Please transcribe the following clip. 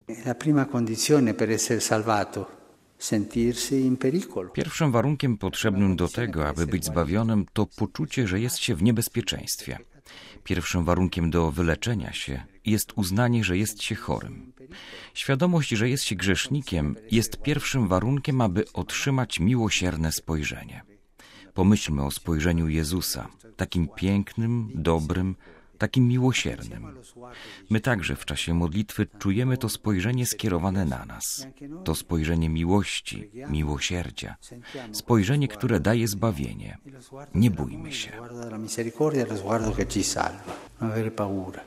La prima condizione per essere salvato, sentirsi in pericolo. Pierwszym warunkiem potrzebnym do tego, aby być zbawionym, to poczucie, że jest się w niebezpieczeństwie. Pierwszym warunkiem do wyleczenia się jest uznanie, że jest się chorym. Świadomość, że jest się grzesznikiem, jest pierwszym warunkiem, aby otrzymać miłosierne spojrzenie. Pomyślmy o spojrzeniu Jezusa, takim pięknym, dobrym, takim miłosiernym. My także w czasie modlitwy czujemy to spojrzenie skierowane na nas. To spojrzenie miłości, miłosierdzia. Spojrzenie, które daje zbawienie. Nie bójmy się.